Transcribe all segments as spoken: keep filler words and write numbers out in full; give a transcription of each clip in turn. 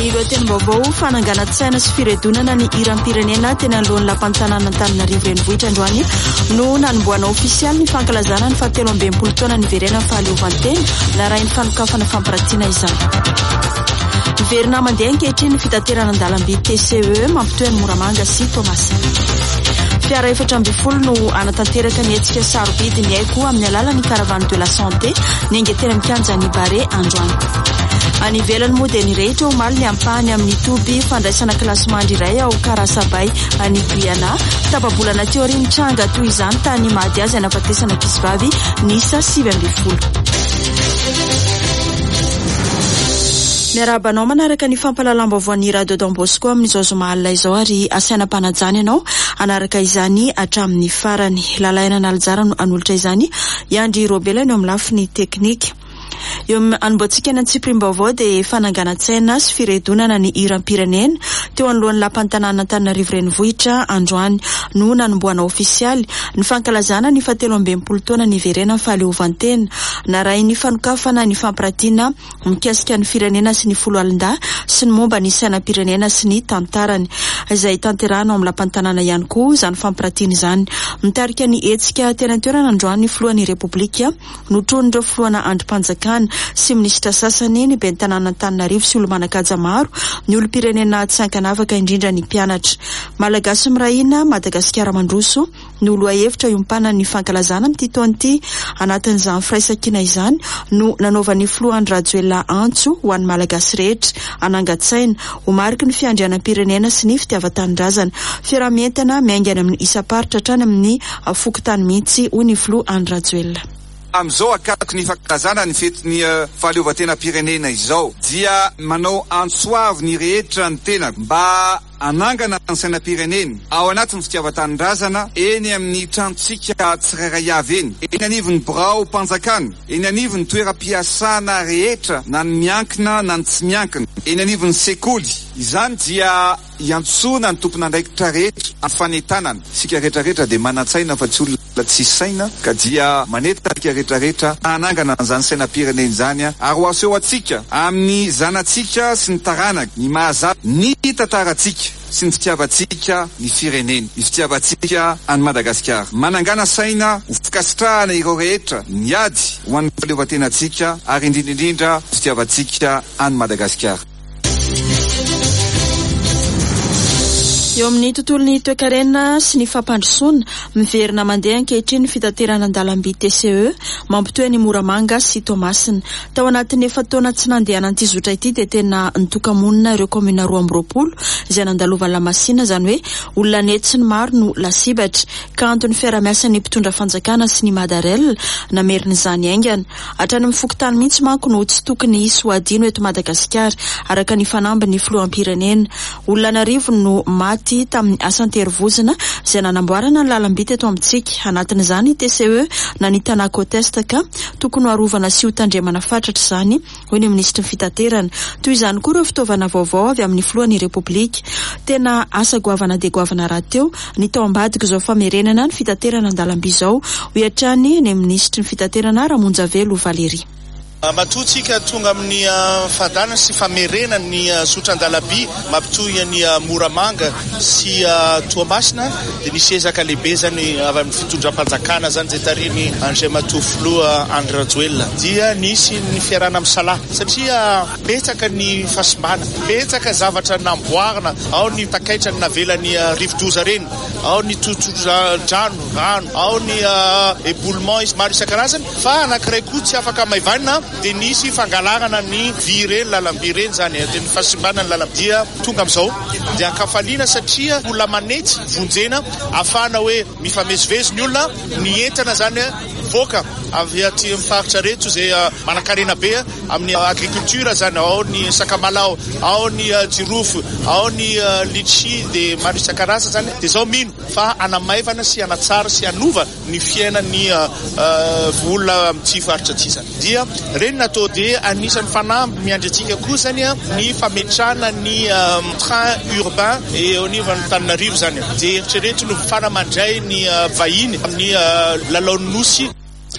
Ny lohatenim-baovao fananganan-tsaina sy firedonana ny hiram-pirenena teny alohan'ny lapantanana Antananarivo renivohitra androany no nanomboana ofisialy ny fankalazana ny fahatelo amby enimpolo taona niverena fahaleovantena narahin'ny fanokafana fampirantiana izany. Miverina mandeha ankehitriny ny fitaterana an-dalamby T C E mampitohy ny Moramanga sy Toamasina. Fiara efatra amby folo no anatanteraka ny hetsika sarobidy ny aiko amin'ny alalan'ny caravane de la santé ny angetena mikanja ny bare androany. Any ivelany moa dia ny rehetra omaly ny ampahany amin'ny toby fandraisana klasement iray ao Karasabay any Guyana tapabolana teoria tranga toy izany tany mady azy anafatesana kisivavy nisa sivy amby folo. Miarabanao manaraka ny fampalalam-baovao Radio Don Bosco amin'izao zoma alina izao ary asaina mpanajany ianao anaraka izany hatramin'ny farany. Lalaina nalzara no anolotra izany Yandry Robela no amin'ny lafiny teknika. Eo anomboantsika ny tsiprim-baovao dia fananganan-tsaina sy firedonana ny hiram-pirenena teo anolohan'ny lapantanana Antananarivo renivohitra androany no nanomboana ofisialy ny fankalazana ny fahatelo amby enimpolo taona niverena fahaleovantena naray ny fanokafana ny fampirantiana mikasika ny firenena sy ny folo alinda sy ny momba ny sainam-pirenena sy ny tantarany izay tanterahana amin'ny lapantanana ihany koa izany fampirantiana izany. Mitarika ny hetsika tena toerana androany ny filohan'ny repoblika notronireo filohana andrim-panjakana sy minisitra sasany ny ben'ny tanàna Antananarivo sy olo-manakaja maro ny olom-pirenena tsy ankanavaka indrindra ny mpianatra malagasy mirahina Madagasikara mandroso ny olo hevitra iompana ny fankalazana amin'ity taona ity anatin'izany firaisankina izany no nanaovan'ny filohan'ny Rajoelina antso ho an'ny malagasy rehetra anangan-tsaina ho mariky ny fiandrianam-pirenena sy ny fitiavan-tanindrazana fiaramientana miaingana amin'ny isa-paritra hatrany amin'ny fokotany mihitsy ho ny filohan'ny Rajoelina. Amizao akatoko ny fankalazana ny fetiny uh, fahaleovan-tena-pirenena izao dia manao antsoavy ny rehetra ny tena mba anangana ny sainam-pirenena ao anatin'ny fitiavan-tanindrazana eny amin'ny tranontsika tsirairay avy eny eny anivon'ny birao mpanjakana eny anivon'ny toeram-piasana rehetra na ny miankina na ny tsy miankina eny anivon'ny sekoly izany dia iantsona ny tompon'andraikitra rehetra amin'ny fanentanana sika rehetrarehetra dia manan-tsaina fa tsy olona tsy saina ka dia maneta sika rehetrarehetra anangana n'izany sainam-pirenena izany ary ho aseho atsika amin'ny zanatsika sy ny taranaka ny mahazatra ny tantaratsika sy ny fitiavantsika ny firenena ny fitiavantsika any Madagasikara manangana saina ho fikasitrahana ireo rehetra niady ho an'ny fahaleovantenantsika ary indrindraindrindra fitiavantsika any Madagasikara. Eo amin'ny tontolon'ny toe-karena sy ny fampandrosoana miverina mandeha ankehitriny ny fitaterana an-dalamby T C E mampitohy ny Moramanga sy Toamasina. Tao anatin'ny efa taona tsy nandehanan'ity zotra ity dia tena nitokamonina ireo komina roa amby roapolo izay nandalovan'ny Lamasina izany hoe olona netsy ny maro no lasibatra ka antony fiara-miasan'ny mpitondra fanjakana sy ny Madarel namerina izany aingana. Hatrany amin'ny fokotany mihitsy manko no tsy tokony hisy ho adino eto Madagasikara araka ny fanamban'ny filoham-pirenena. Olona anarivo no maty tamin'ny asan-terivozana izay nanamboarana ny lalam-by teto amintsika anatin'izany T C E na ny Tanako test ka tokony harovana sy ho tandremana fatratra izany hoy ny minisitry ny fitaterana. Toy izany koa ireo fitaovana vaovao avy amin'ny filohan'ny repoblika tena asa goavana dia goavana raha teo ny tao ambadika izao famerenana ny fitaterana an-dalamby izao hoatrany ny minisitry ny fitaterana Ramonjavelo Valery. Matotsika tonga amin'ny uh, fadana sy famerena ny uh, sotran-dalamby mampitohy ny uh, Moramanga sy uh, Toamasina dia nisy ezaka lehibe zany avy amin'ny fitondram-panjakana zany zay tariny André Matofilo Andry Rajoelina dia nisy ny fiarana amin'ny salahy satria uh, betsaka ny fasimbana betsaka zavatra namboarina ao ny takaitra ny navelany uh, rivodoza reny ao ny totodrano rano ao ny uh, éboulement maro isan-karazany fa anankiray koa tsy afaka maivanina dia nisy fangalarana ny vy reny lalam-by reny zany dia ny fasimbana ny lalam-by dia tonga amin'izao dia ankafaliana satria olona manetsy vonjena ahafahana hoe mifamezivezy ny olona ny entana zany voaka avy aty amin'ny faritra reto izay uh, manan-karena be amin'ny uh, agriculture zany ao ny sakamalao ao ny uh, jirofo ao ny uh, litchi dia maro isan-karazany zany dia izao mino fa anamaivana sy anatsara sy anova ny fiainan'ny uh, uh, olona amin'ity faritra ity zany dia reny natao dia anisan'ny fanampy miandry antsika koa zany ny fametrahana ny um, train urbain eo anivon'ny Antananarivo zany dia eritrereto no fanamandray ny uh, vahiny amin'ny uh, lalaon'ny nosy.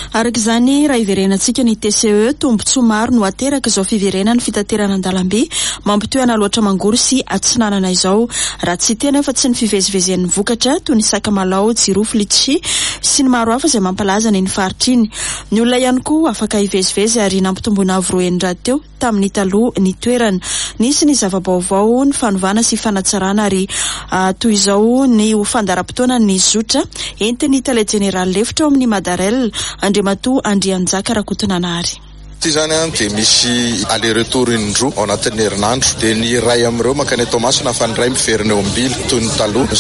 Araka izany raha iverenantsika ny T C E tombontsoa maro no ateraka izao fiverenany fitaterana an-dalamby mampitohana loatra mangory sy atsinanana izao raha tsy tena fa tsy ny fivezivezen'ny vokatra toy ny sakamalao, jirofo, litchi sy ny maro hafa izay mampalaza ny faritra iny. Ny olona ihany koa afaka hivezivezy ary nampitombona avroeny rahateo tamin'ny taloha ny toerana. Nisy ny zavabaovao ny fanovana sy fanatsarana ary uh, toy izao ny fandaram-potoana ny zotra entiny tale general lefitra ao amin'ny Madarel Andriamatoa Andrianjaka Rakotonanary. Ty zany a dia misy aller retour indroa ao anatin'ny herinandro dia ny iray amin'ireo makany Tomasina fa ny iray miverina eo ambily toy ny taloha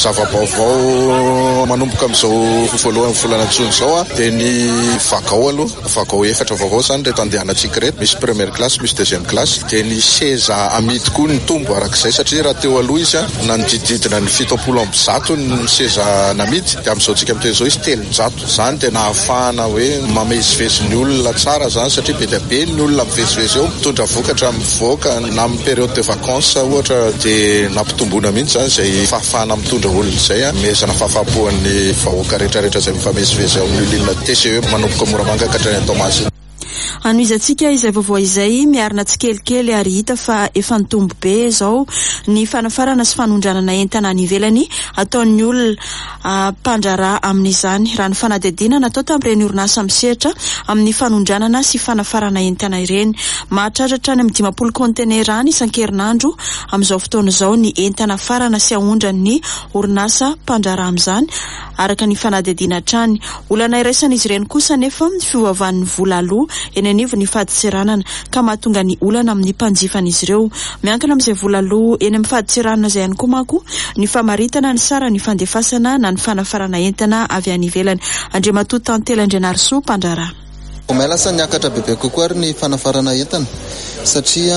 zavabaovao manomboka amin'izao voalohan'ny volana jona izao a dia ny vagao aloha vagao efatra vaovao zany reto andehanantsika reto misy première classe misy deuxième classe dia ny seza amidy koa ny tombo arak'izay satria raha teo aloha izy a na nodididina ny fitopolo amby zato ny seza namidy dia amin'izao tsika miteny izao izy telonjato zany dia nahafahana hoe mamezivezy ny olona tsara zany satria be dia be ny olona mivezivezy eo mitondra vokatra mivoaka na amin'ny période de vacances ohatra dia nampitomboana mihitsy zany izay fahafahana mitondra olona izay a mezana fahafahapoan'ny vahoaka rehetrarehetra izay mifamezivezy ao amin'ny olona T C E manomboka Moramanga ka hatrany Tomasina. Anoizantsika izay vaovao izay miarina tsikelikely ary hita fa efa nitombo be izao ny fanafarana sy fanondranana entana any ivelany ataon'ny olona mpandraraha amin'izany raha ny fanadidina natao tamin'ireny orinasa misehatra amin'ny fanondranana sy fanafarana entana ireny. Mahatratra any amin'ny dimapolo conteneur any isan-kerinandro amin'izao fotoana izao ny entana farana sy ahondran'ny orinasa mpandraraha amin'izany araka ny fanadidina hatrany. Olana iraisan'izy ireny kosa nefa fiovavan'ny vola aloha eny anivo ny fahaditsiranana ka mahatonga ny olana amin'ny mpanjifan'izy ireo. Miankina amin'izay vola aloha eny amin'ny fahaditsiranana izay ihany koa manko ny famaritana ny sara ny fandefasana na ny fanafarana entana avy any ivelany. Andriamatoa Tantely Andrianarisoa mpandraraha. Omelasa niakatra bebe kokoa ary ny fanafarana entana satria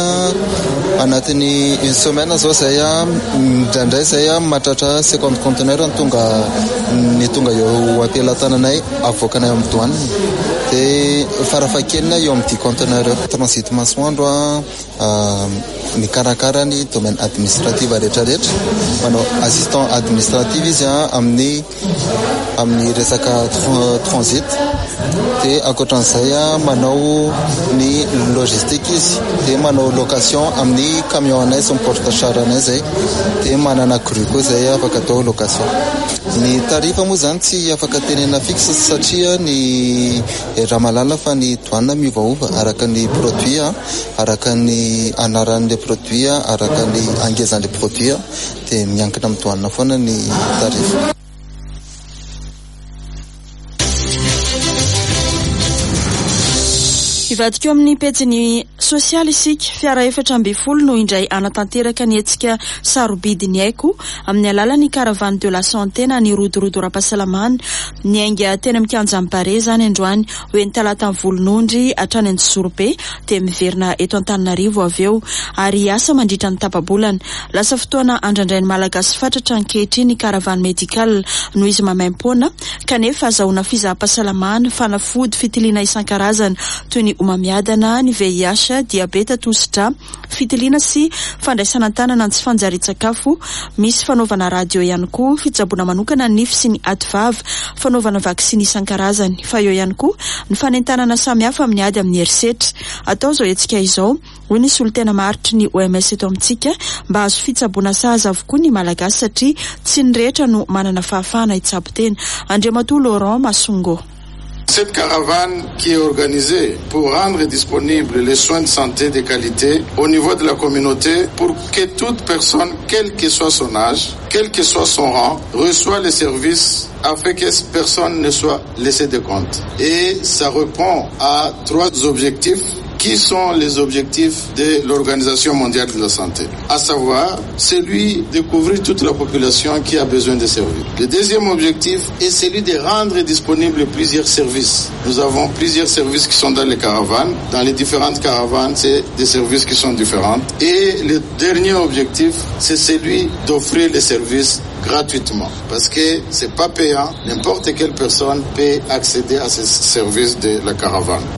anatin'ny une semaine zao zay a ndraindray zay a mahatratra cinquante conteneur ny tonga ny tonga eo ampelantananay avoakanay amin'ny douane dia farafahakeliny eo amin'ny dix conteneur transit masoandro a mikarakara ny domaine administrative rehetrarehetra manao assistant administrative izy a amin'ny amin'ny resaka transit dia akoatran'izay a manao ny logistique izy dia manao location amin'ny camion anay sy porte char anay zay dia manana cru koa zay afaka atao location. Ny tarifa moa zany tsy afaka tenena fixe satria ny raha malala fa ny douane miovaova araka ny produit araka ny anaran'le produit araka ny angezan'le produit dia miankina amin'ny douane foana ny tarifa. Ivadika eo amin'ny pejiny sosialy isika fiara efatra amby folo no indray anatanteraka ny etsika sarobidiny aiko amin'ny alalan'ny caravane de la santé na ny rodorodo ra-pahasalamana ny ainga tena mikanja amin'ny bare zany androany hoe ny talata amin'ny volonondry hatrany any Zorobe dia miverina eto Antananarivo avy eo ary asa mandritra ny tapabolana. Lasa fotoana andrandrain'ny malagasy fatratra ankehitriny ny caravane médical no izy mamaim-poana kanefa azahoana fizaha-pahasalamana fanafody fitiliana isan-karazany toy ny omamiadana, ny V I H, diabeta, tositra, fitiliana sy fandraisana tanana ny tsy fanjari-tsakafo, misy fanaovana radio ihany koa, fitsaboana manokana ny nify sy ny ativava, fanaovana vaksiny isan-karazany. Fa eo ihany koa ny fanentanana samihafa amin'ny ady amin'ny herisetra. Atao zao etsika izao hoy ny solitena maritry ny O M S eto amintsika mba azo fitsaboana sahaza avokoa ny malagasy satria tsy ny rehetra no manana fahafahana hitsabo tena. Andriamatoa Laurent Masongo. Cette caravane qui est organisée pour rendre disponibles les soins de santé de qualité au niveau de la communauté pour que toute personne, quel que soit son âge, quel que soit son rang, reçoit les services afin que personne ne soit laissé de compte. Et ça répond à trois objectifs qui sont les objectifs de l'Organisation mondiale de la santé, à savoir celui de couvrir toute la population qui a besoin de services. Le deuxième objectif est celui de rendre disponibles plusieurs services. Nous avons plusieurs services qui sont dans les caravanes. Dans les différentes caravanes, c'est des services qui sont différents. Et le dernier objectif, c'est celui d'offrir les services gratuitement. Parce que c'est pas payant. N'importe quelle personne peut accéder à ces services de la caravane.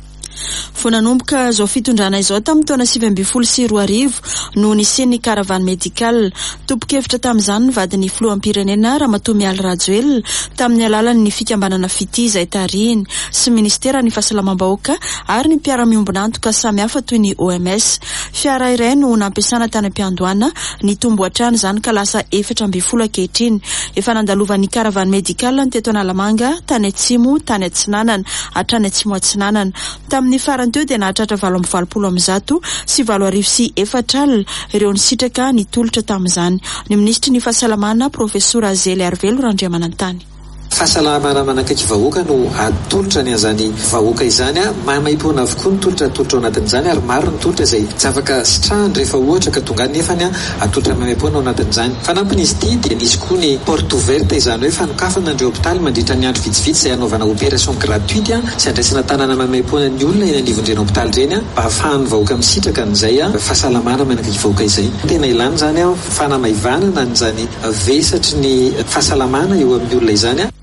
Vonanomboka zao fitondrana izao tamin'ny taona sivy ambin'ny folo sy roa arivo no nisian'ny caravane médical. Tobokevitra tamin'izany ny vadin'ny filoham-pirenena Ramatoa Mialy Rajoelina tamin'ny alalan'ny fikambanana fitiza itarihiny sy ministeran'ny fahasalamam-bahoaka ary ny mpiara-miombona antoka samihafa toy ny O M S. Fiara iray no nampiasana tany am-piandohana ny tomboatrano izany ka lasa efatra ambin'ny folo ankehitriny. Efa nandalovan'ny caravane médical ny teto Analamanga, tany Atsimo, tany Atsinanana, hatrany Atsimo Atsinanana. Tamin'ny farany teo dia nahatratra valo amby valopolo amby zato sy valo arivo sy efatra alina ireo nisitraka nitolotra tamin'izany. Ny ministry ny fahasalamana Profesora Azely Arvelo Randriamanantany. Fahasalamana manakaiky vahoaka no atolotra ny an'izany vahoaka izany a mahamaim-pona avokoa ny tolotra atolotra ao anatin'izany ary maro ny tolotra izay tsy afaka sitrahany rehefa ohatra ka tonga nefany a atolotra mahamaim-pona ao anatin'izany. Fanampin'izy ity dia nisy koa ny porte ouverte izany hoe fanokafana andreo hôpitaly mandritra ny andro vitsivitsy izay anaovana opération gratuite a sy andraisana tanàna mahamaim-pona ny olona eny anivon'ireny hôpitaly ireny a mba ahafahan'ny vahoaka misitraka an'izay a fahasalamana manakaiky vahoaka izay. Tena ilany izany a fanamaivanana an'izany vesatry ny fahasalamana eo amin'ny olona izany a.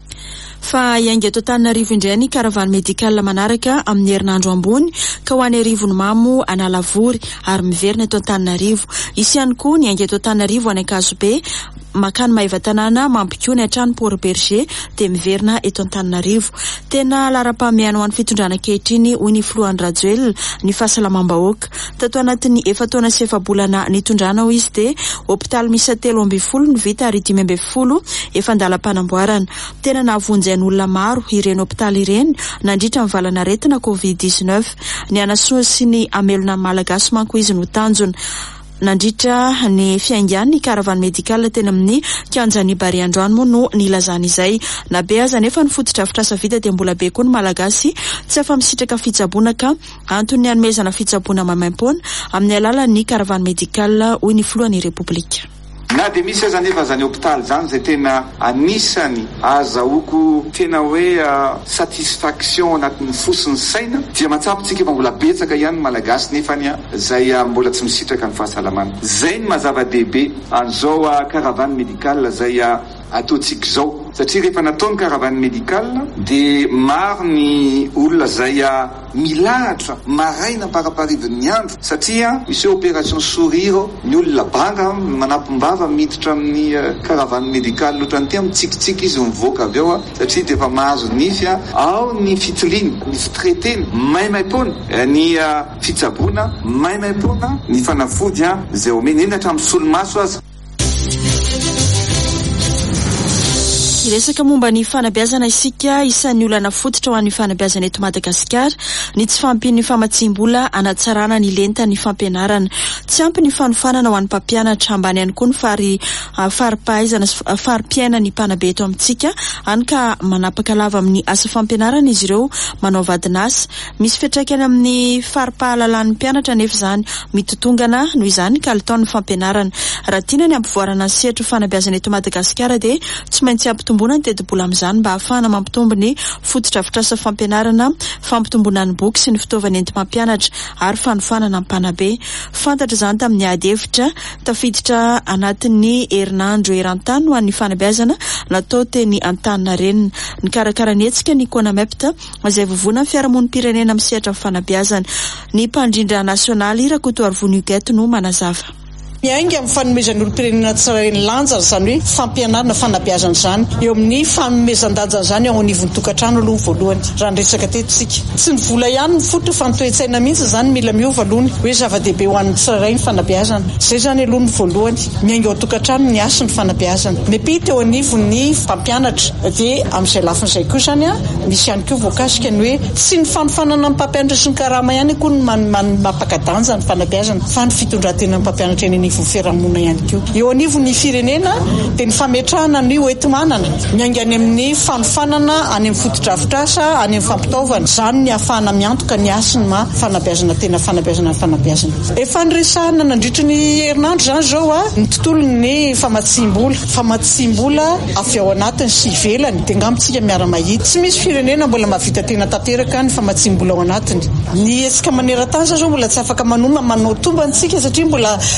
Fa iainga eto Antananarivo indray ny caravane médical manaraka amin'ny herinandro ambony ka ho any Arivony Mamo Analavory ary miverina eto Antananarivo. Isy ihany koa ny iainga eto Antananarivo any Ankazobe makany Maiva Tanàna mampikio ny hatrany Port Berger dia miverina eto Antananarivo. Tena lara-pameana ho an'ny fitondrana ankehitriny hoy ny filohan'ny Rajoelina ny fahasalamam-bahoaka. Tato anatin'ny efataona sy efa-bolana nitondrana ho izy dia hôpitaly misy telo ambin'ny folo ny vita ary dimy ambin'ny folo efa andalam-panamboarana. Tena navonjy olona maro ireny hôpitaly ireny nandritra amin'ny valana aretina covid dix-neuf. Ny anasoa sy ny amelona malagasy manko izy no tanjona. Nandritra ny fiaingan'ny caravane médical teny amin'ny kianjan'ny Bary Androany moa no nilazana izay. Na be aza nefa ny fotodrafitrasa vita dia mbola be koa ny malagasy tsy afa misitraka fitsaboana ka antony hanomezana fitsaboana mahamaim-pona amin'ny alalan'ny caravane médical hoy ny filohan'ny Repoblika. Na dia misy aza nefa zany hôpitaly zany izay tena anisany azahoako tena hoe uh, satisfaction anatin'ny fosiny saina dia matsapitsika efa mbola betsaka ihany ny malagasy nefany a izay uh, mbola tsy misitraka ny fahasalamana. Zay ny mazava-dehibe an'izao uh, caravane médical izay uh, ataontsika izao satria rehefa nataony caravane médical dia maro ny olona izay uh, milahatra maraina paraparivon'ny andro satria misy opération sourire ny olona banga manampom-bava miditra amin'ny uh, caravane médical loatra ny ty mitsikitsiky izy mivoaka avy ao satria dia efa mahazo nify ao ny fitiliana ny fitretena maimaim-pona ny uh, fitsaboana maimaim-pona ny fanafody izay omeny eny hatramin'ny solomaso azy. Resaka momba ny fanabeazana isika isan'ny olana fototra ho an'ny fanabeazana eto Madagasikara ny tsy fampin'ny famatsim-bola anatsarana ny lenta ny fampianarana. Tsy ampy ny fanofanana ho an'ny mpampianatra ambany ihany koa ny fary uh, fari-pahaizana uh, fari-piaina ny mpanabe eto amintsika any ka manapaka lava amin'ny asa fampianarana izy ireo manao vadinasa. Misy fiantraikany amin'ny fari-pahalalan'ny mpianatra nefa izany mitotongana noho izany ka alitaon'ny fampianarana. Raha tiana ny ampivoarana ny sehatry fanabeazana eto Madagasikara dia tsy maintsy ampitombona ny teti-bola amin'izany mba ahafahana mampitombo ny fotodrafitrasa fampianarana, fampitomboana ny boky sy ny fitaovana enti-mampianatra ary fanofanana mpanabe. Fantatra izany tamin'ny ady hevitra tafiditra anatin'ny herinandro eran-tany ho an'ny fanabeazana natao teny Antaninarenina. Ny karakarany hetsika ny Konamepta izay vovoana fiarahamonim-pirenena amin'ny sehatra fanabeazana. Ny mpandrindra nasionaly Rakotoarivony Huguette no manazava. Miainga amin'ny fanomezan'ny olom-pirenena tsirairy lanja izany hoe fampianarana fanabeazana izany eo amin'ny fanomezan-danja izany ao anivon'ny tokantrano aloha voalohany raha niretsaka tetitsika. Tsy ny vola ihany ny fototra fa ny toe-tsaina mihitsy izany mila miova alohany hoe zava-dehibe ho an'ny tsirairy ny fanabeazana. Izay izany aloha ny voalohany miainga ao tokantrano ny asy ny fanabeazana. Mepita eo anivon'ny mpampianatra dia amin'izay lafin'izay koa izany a misy ihany koa voakasika ny hoe tsy ny fanofanana ny mpampianatra sy ny karama ihany koa ny mampakadanja ny fanabeazana fa ny fitondran-tena ny mpampianatra eny fiarahamonina ihany koa. Eo anivon'ny firenena dia ny fametrahana ny hoeti-manana miainga any amin'ny fanofanana any amin'ny fotodrafitrasa any amin'ny fampitaovana izany ny ahafahana miantoka ny asiny ma fanabeazana tena fanabeazana fanabeazana. Efa niresahana nandritra ny herinandro izany izao a ny tontolon'ny famatsim-bola famatsim-bola avy ao anatiny sy ivelany dia angambontsika miara-mahita tsy misy firenena mbola mahavita tena tanteraka ny famatsim-bola ao anatiny. Ny hetsika maneran-tany zao mbola tsy afaka manoma manao tomba antsika satria mbola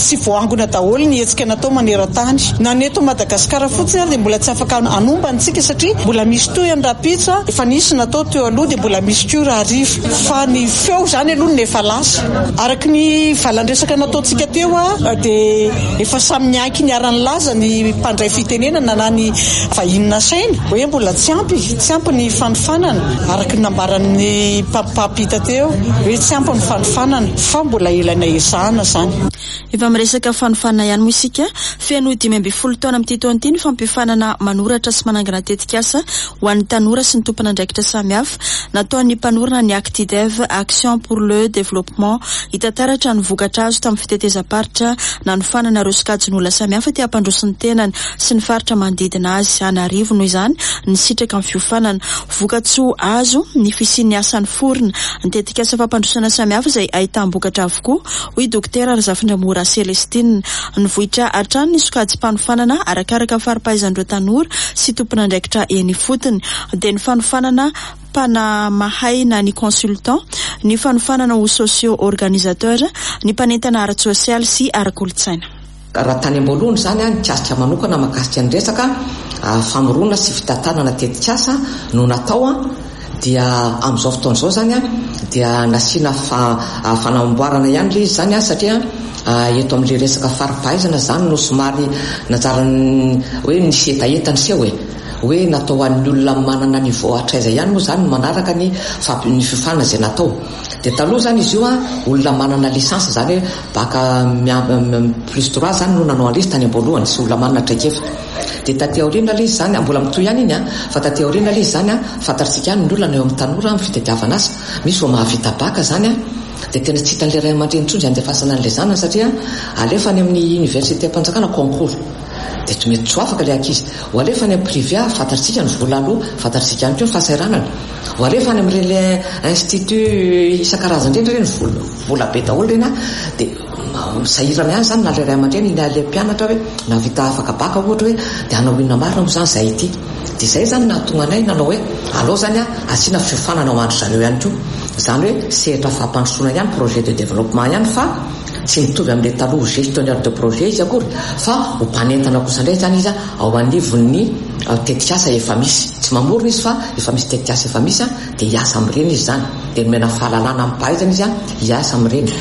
sy voangona daholo ny hetsika natao maneran-tany na ny eto Madagasikara fotsiny ary dia mbola tsy afaka anomba antsika satria mbola misy toy any rapitsa efa nisy natao teo aloha dia mbola misy koa raha arivo fa ny feo zany aloha ny efa lasa araka ny valandresaka nataontsika teo a dia efa samy mianky ny arany laza ny mpandray fitenenana na ny vahinina saina hoe mbola tsy ampy tsy ampy ny fanofanana araka ny nambaran'ny mpampita teo hoe tsy ampy ny fanofanana fa mbola ilaina ezahana zany. Efa miresaka fanofanana ihany moa isika feno dimy amby folo taona amin'ity taona ity ny fampifanana manoratra sy manangana tetikasa ho an'ny tanora sy ny tompon'andraikitra samihafa nataon'ny mpanorana ny Actidev Action pour le Développement hitataratra ny vokatra azo tamin'ny fitetezam-paritra nanofanana ireo sokajin'olona samihafa ty ampandrosin'ny tenany sy ny faritra manodidina azy anarivo noho izany ny sitraka amin'ny fiofanana vokatsoa azo ny fisian'ny asan'ny forina ny tetikasa fampandrosana samihafa izay ahitam-bokatra avokoa hoy dokotera Razafindramora Celestine ny vohitra hatrany ny sokajim-panofanana arakaraka faripahaizan'ireo tanora sy tompon'andraikitra eny fotony dia ny fanofanana pana mahay na ny consultant ny fanofanana ho socio-organisateur ny mpanentana ara-tsosialy sy ara-kolotsaina. Raha tany am-boalohany zany a ny kiasika manokana mahakasika ny resaka famorona sy fitantanana tetikasa no natao a dia amin'izao fotoan'izao zany a dia nasiana fanamboarana ihany le izy zany a satria eto amin'le resaka faripahaizana zany no somary najara hoe nisy etaetany se hoe hoe natao an'ny olona manana ny voatraiza ihany moa zany manaraka ny ny fiofanana zay natao dia taloha zany izy io a olona manana lisansa zany hoe baka plus trois zany no nanao an'ilay izy tany am-boalohany sy olona manana traikefa dia taty aoriana le izy zany mbola mitoy ihany iny a fa taty aoriana le izy zany a fantatsika ihany ny olona eo amin'ny tanora amin'ny fitadiavana azy misy ho mahavita baka zany a dia tena tsy hitan'ilay ray aman-dreny intsony zany defasana an'ilay zanany satria alefany amin'ny université am-panjakana concours dia tsy mety tsy afaka ilay ankizy ho alefany amin'ny privé a fantatsika ny vola aloha fantatsika ihany koa ny fahasairanana ho alefany amin'ireny institut isan-karazany reny reny vola be daholo reny a dia sahirana ihany zany na le ray aman-dreny na le mpianatra hoe navita afaka baka ohatra hoe dia anao inona marina moa zany zay ity dia izay zany nahatonga anay nanao hoe alao zany a asiana fiofanana ho andro zareo ihany koa zany hoe sehatra fahampandrosoana ihany projet de développement ihany fa tsy mitovy amin'ilay taloha gestionnaire de projet izy akory fa ho mpanentana kosa indray zany izy ao anivon'ny tetikasa efa misy tsy mamorona izy fa efa misy tetikasa efa misy a dia hiasa amin'ireny izy zany dia nomena fahalalana amin'ny pahaizana izy a hiasa amin'ireny.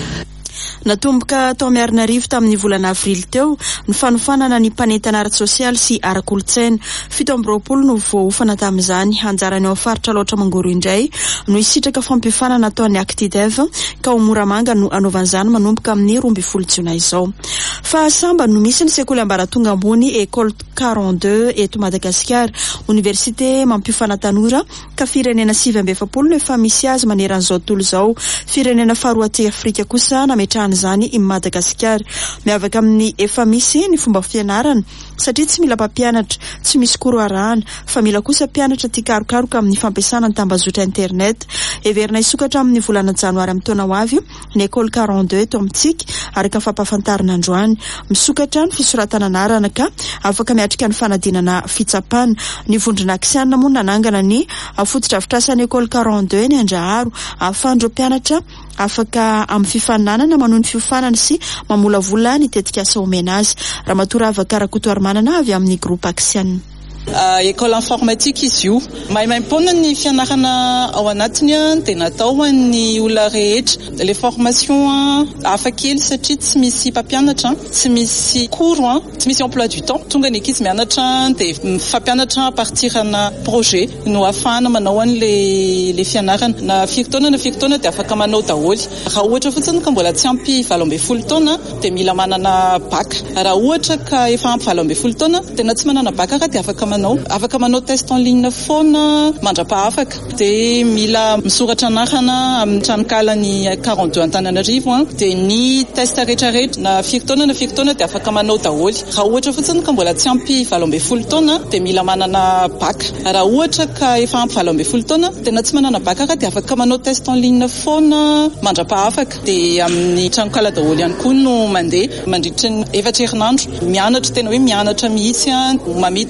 Natomboka tao miarina arivo tamin'ny volana avrily teo ny fanofanana ny mpanentana ara-tsosialy sy ara-kolotsaina fito amby roapolo no voaofana tamin'izany anjarany ao faritra loatra mangoro indray no isitraka fampifanana ataon'ny Actidev ka ho Moramanga no anaovan'izany manomboka amin'ny roa amby folo jona izao. Fa samba no misy ny sekoly ambaratonga ambony école quarante-deux eto Madagasikara université mampifana tanora ka firenena sivy amby efapolo no efa misy azy maneran'izao tontolo izao firenena faharoa aty Afrika kosa nametrahana zany i Madagasikara miavaka amin'ny efa misy ny fomba fianarana satria tsy mila mpampianatra tsy misy koro arahana fa mila kosa mpianatra tia karokaroka amin'ny fampiasana ny tambazotra internet everina isokatra amin'ny volana janoary amin'ny taona ho avy ny école quarante-deux eto amintsika araka fampahafantarana androany misokatra ny fisoratana anarana ka afaka miatrika ny fanadinana fitsapana ny vondrona akisianina moa nanangana ny fototra-afitrasan'ny école quarante-deux ny Andraharo ahafandro mpianatra afaka amin'ny fifananana manon fiofanana sy mamolavola ny tetikasa omena azy Ramatora Avakarakotoary manana avy amin'ny groupe Action. Uh, école informatique izy io maimaimpona ny fianarana ao anatiny a dia natao ho an'ny olona rehetra les formations hafa kely satria tsy misy mpampianatra tsy misy cours a tsy misy emploi du temps tonga ny ankizy mianatra dia fampianatra a partirana projet no ahafahana manao an'le le fianarana na firy-taona na firy-taona dia afaka manao daholy raha ohatra fotsiny ka mbola tsy ampy valo amby folo taona dia mila manana bac raha ohatra ka efa ampy valo amby folo taona tena tsy manana bac raha dia afaka manao afaka manao test en ligne foana mandra-paafaka dia mila misoratra anarana amin'ny tranonkalany quarante-deux Antananarivo dia ny test rehetrarehetra na firy-taona na firy-taona dia afaka manao daholy raha ohatra fotsiny ka mbola tsy ampy valo amby folo taona dia mila manana bac raha ohatra ka efa ampy valo amby folo taona tena tsy manana bac raha dia afaka manao test en ligne foana mandra-paafaka dia amin'ny tranokala daholy ihany koa no mandeha mandritra ny efatra herinandro mianatra tena hoe mianatra mihitsy mamita projet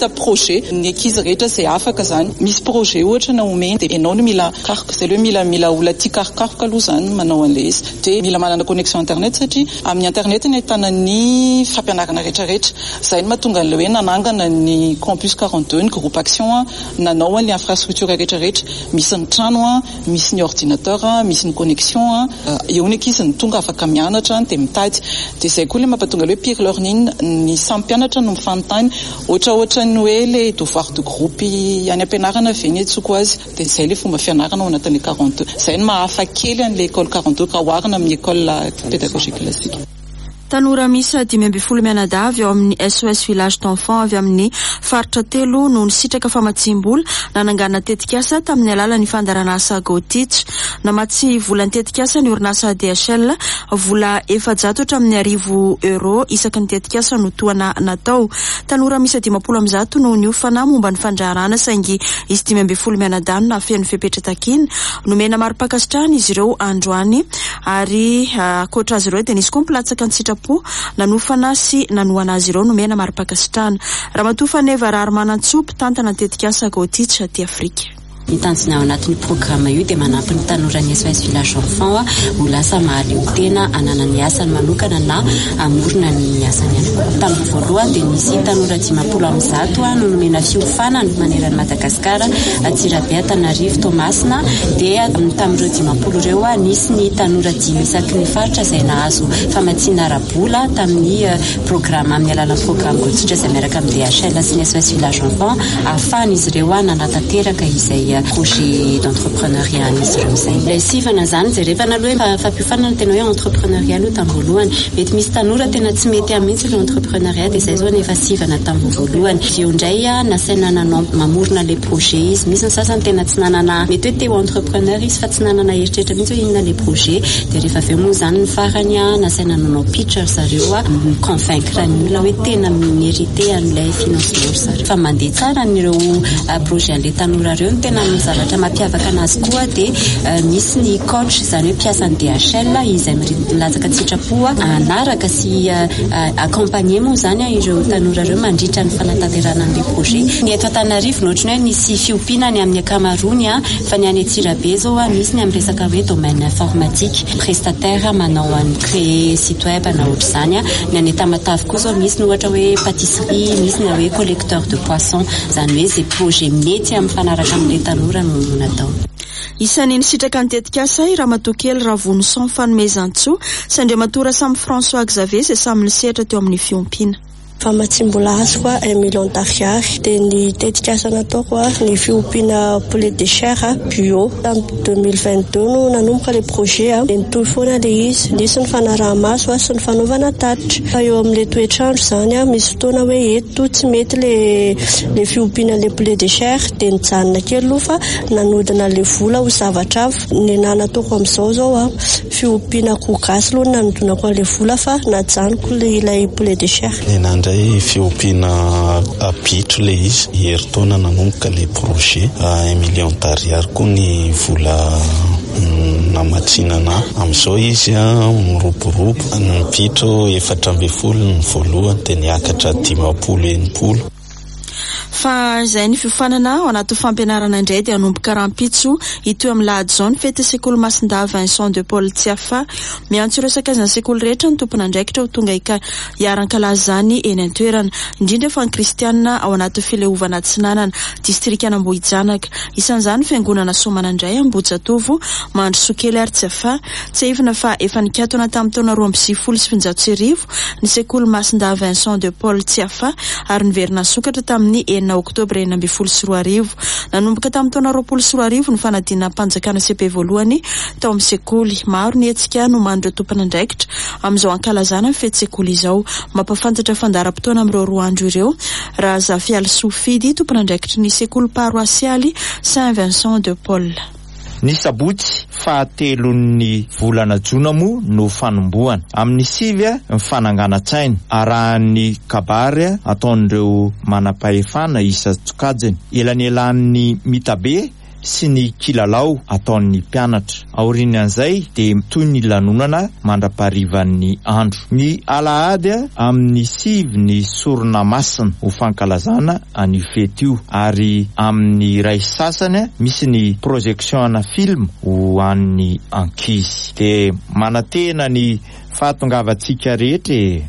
projet ny ankizy rehetra izay afaka zany. Misy projet ohatra na omeny dia ianao no mila karoka, izay hoe mila mila olona tia karokaroka aloha zany manao an'ilay izy. Dia mila manana connexion internet satria amin'ny internet ny ahitana ny fampianarana rehetrarehetra. Izay no mahatonga an'ilay hoe nanangana ny campus quarante-deux ny groupe action nanao an'ilay infrastructure rehetrarehetra. Misy ny trano, misy ny ordinateur, misy ny connexion. Eo ny ankizy ny tonga afaka mianatra dia mitady. Dia izay koa ilay mampatonga ilay hoe peer learning ny samy mpianatra no mifanontany ohatraohatra ny hoe le devoir de groupe any ampianarana ve ny antsoko azy. Dia izay ilay fomba fianarana ao anatin'ilay quarante-deux. Izay no mahafa kely an'ilay école quarante-deux ka oharina amin'ny école pédagogique classique. Tanora misy dimy ambin'ny folo mianadahy eo amin'ny S O S village d'enfants avy amin'ny faritra telo no nisitraka famatsim-bola nanangana tetikasa tamin'ny alalan'ny fandarana asa Gautitch. Namatsy vola tetikasa ny orinasa D H L vola efajato hatramin'ny arivo euro isaky ny tetikasa no toana natao. Tanora misy dimampolo amby zato no niofana momba ny fandraharana saingy izy dimy ambin'ny folo mianadahy na feno fepetra takiny nomena mari-pakasitrahana izy ireo androany ary ankoatra azy ireo dia nisy koa mipilatsaka ny sitrapo nanofana sy nanoana azy ireo nomena mari-pakasitrahana. Ramatoa Faneva Rarmanantsoa mpitantana tetikasa Gautitch aty Afrika. Mitantsina ao anatin'ny programma io dia manampy ny tanora ny S O S village enfant ho lasa mahaleo tena anana ny asany manokana na amorona ny asany ihany koa. Tamin'ny voalohany dia nisy tanora dimampolo amby zato no nomena fiofanana manerana Madagasikara Antsirabe Antananarivo Toamasina dia tamin'ireo dimampolo ireo nisy ny tanora dimy isaky ny faritra izay nahazo famatsiana ara-bola tamin'ny programma amin'ny alalan'ny programme Gautitch izay miaraka amin'ny D H L sy ny S O S village enfant ahafahan'izy ireo nanatanteraka izay projet d'entrepreneuriat nisy ireo izay. Ilay sivana zany izay rehefa naloha fampiofanana tena hoe entrepreneuriat aloha tamin'ny voalohany. Mety misy tanora tena tsy mety amin'ny mihitsy ilay entrepreneuriat dia izay zao nefa sivana tamin'ny voalohany. Eo indray nasaina nanao mamorona ilay projet izy. Misy ny sasany tena tsy nanana mety hoe teo entrepreneur izy fa tsy nanana eritreritra mihitsy hoe inona ilay projet dia rehefa avy eo moa zany ny farany nasaina nanao pitch zareo convaincre ny olona hoe tena mérité an'ilay financement zareo. Fa mandeha tsara n'ireo projet an'ilay tanora ireo no tena ny zavatra mampiavaka anazy koa dia uh, misy ny coach izany hoe mpiasan'ny D H L izay milatsaka sitrapoa anaraka sy uh, uh, accompagner moa zany ireo tanora ireo mandritra ny fanatanterana an'ilay projet. Ny eto Antananarivo nohatra ny hoe nisy fiompiana ny amin'ny akamarony fa ny any Antsirabe zao misy ny amin'ny resaka hoe domaine informatique prestataire manao any créer site web na ohatra izany. Ny any Tamatavy koa zao misy ny ohatra hoe pâtisserie, misy ny hoe collecteur de poisson zany hoe zay projet mety amin'ny fanaraka amin'ilay tanora no natao. Isan'ny nisitraka ny tetikasa i ramatoa kely Ravonyson Fanomezantsoa sy andriamatora samy François Xavier izay samy nisehatra teo amin'ny fiompiana. Famatsimbola azy koa un million d'ariary dia ny tetikasa nataoko ny fiompiana poulet de chair bio tamin'ny deux mille vingt-deux no nanomboka le projet dia nitohy foana le izy nisy ny fanaraha-maso sy ny fanaovana tatitra. Fa eo amin'ilay toetrandro zany misy fotoana hoe eto tsy mety le le fiompiana le poulet de chair dia nijanona kely aloha fa nanodina le vola ho zavatra avy. Ny nanataoko amin'izao zao fiompiana akoho gasy aloha nanodinako an'ilay vola fa najanoko ilay poulet de chair. Fiompiana bitro le izy herintaona nanomboka le projet un million d'ariary koa ny vola namatsinana amin'izao izy miroborobo ny bitro efatra ambin'ny folo ny voalohany dia niakatra dimampolo enimpolo. Fa izay ny fiofanana ao anaty fampianarana indray dia hanomboka rahampitso ito amin'ny lahady zao ny fety sekoly Masindahy Vincent de Paul Tsiafa. Miantso ireo sakazana sekoly rehetra ny tompona andraikitra ho tonga ika hiaran-kalaza zany eny an-toerana indrindra fa ny kristianina ao anaty filehovana Tsinanana distrika Ambohijanaka. Isan'izany fiangonana Somana indray Ambojatovo Mandrosokely ary Tsiafa tsy evina fa efa nikatona tamin'ny taona roa amby sivifolo sy fitonjato sy arivo ny sekoly Masindahy Vincent de Paul Tsiafa ary niverina sokatra tamin'ny enina oktobra enina ambin'ny folo sy roa arivo. Nanomboka tamin'ny taona roapolo sy roa arivo ny fanadinana mpanjakana C P voalohany tao amin'ny sekoly. Maro ny hetsika no manodro tompona andraikitra amin'izao ankalazana ny fety sekoly izao. Mampafantatra fandaram-potoana amin'ireo roa andro ireo raha Zafialy Sofidy tompona andraikitra ny sekoly paroisialy Saint Vincent de Paul. Ny sabotsy fahatelon'ny volana jona moa no fanombohana amin'ny sivy ny fananganan-tsaina arahan'ny kabary ataon'ireo manam-pahefana isa tsokajany elanyelan'ny mitabe sy ny kilalao ataon'ny mpianatra. Aorian'izay dia toy ny lanonana mandrapaharivan'ny andro. Ny alahady amin'ny sivy ny sorona masina ho fankalazana an'io fety io, ary amin'ny ray sasany misy ny projection ana film ho an'ny ankizy. Dia manatena ny fahatongavantsika rehetra.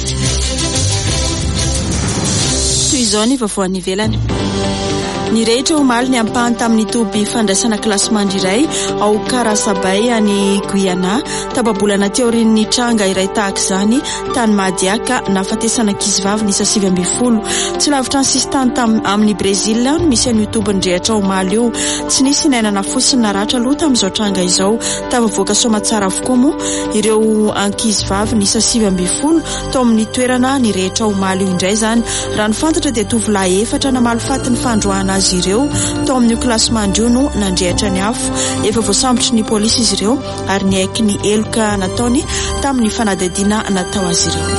Toy izao ny vaovao ivelany. Ny rehetra omaly ny ampahany tamin'ny toby fandraisana klasmandy iray ao Karasabay any Guyana tababolana teorin'ny tranga iray tahaka izany tany Madiaka nafatesana ankizivavy ny isa sivy ambin'ny folo. Tsy lavitra ny sistany tam amin'ny Brésil no misy an'io toby ny rehetra omaly io. Tsy nisy nainana fosiny naratra aloha tamin'izao tranga izao. Tavavoaka soma tsara avokoa moa ireo ankizivavy ny isa sivy ambin'ny folo tao amin'ny toerana ny rehetra omaly io indray zany. Raha ny fantatra dia tovolahy efatra namalifaty ny fandroahana azy ireo tao amin'ny klasmandy io no nandrehatra ny afo. Efa voasambotry ny polisy izy ireo ary ny aiky ny eloka nataony tamin'ny fanadadiana natao azy ireo.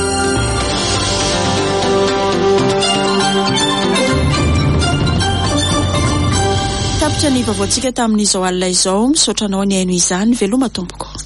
Tapitra ny vaovaontsika tamin'izao alina izao, misaotra anao ny aino izany, veloma tompoko.